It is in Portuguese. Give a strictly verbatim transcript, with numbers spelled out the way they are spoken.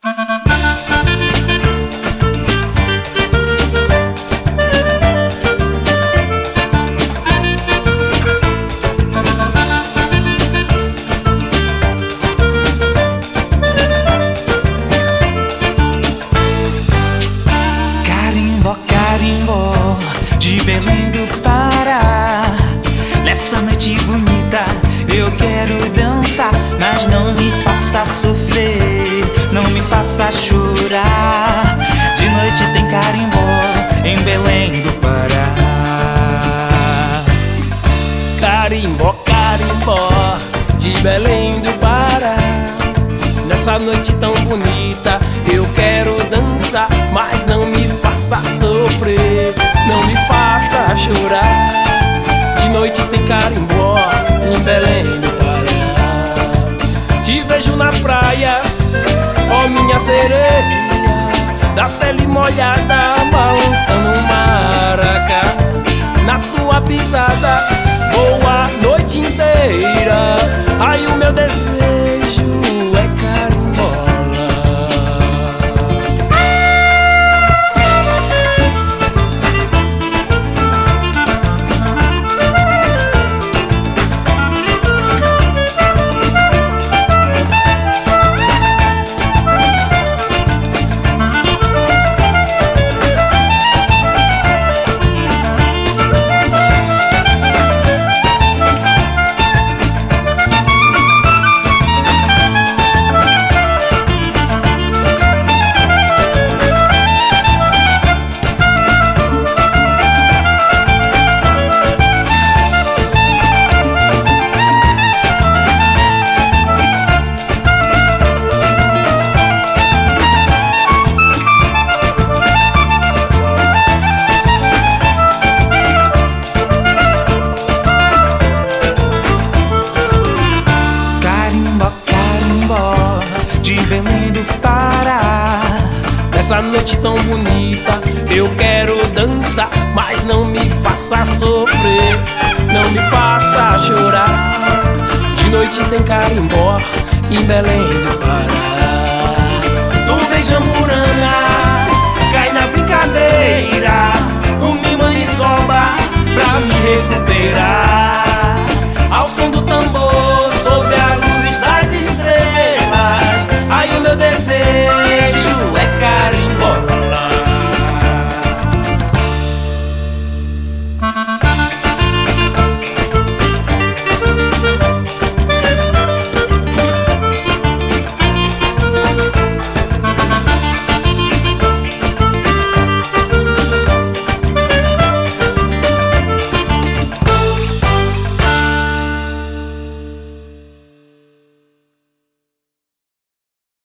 Carimbó, carimbó, de Belém do Pará. Nessa noite bonita eu quero dançar, mas não me faça sofrer, não me faça chorar. De noite tem carimbó em Belém do Pará. Carimbó, carimbó, de Belém do Pará. Nessa noite tão bonita eu quero dançar, mas não me faça sofrer, não me faça chorar. De noite tem carimbó em Belém do Pará. Te vejo na praia, ó minha sereia, da pele molhada, balançando um maracá. Na tua pisada, boa noite inteira. Ai, o meu desejo é carimbola. De Belém do Pará. Nessa noite tão bonita eu quero dançar, mas não me faça sofrer, não me faça chorar. De noite tem carimbó em Belém do Pará. Tu vem jamburana, cai na brincadeira, come maniçoba pra me recuperar. Ao som do tambor, sob a luz das estrelas, ai o meu desejo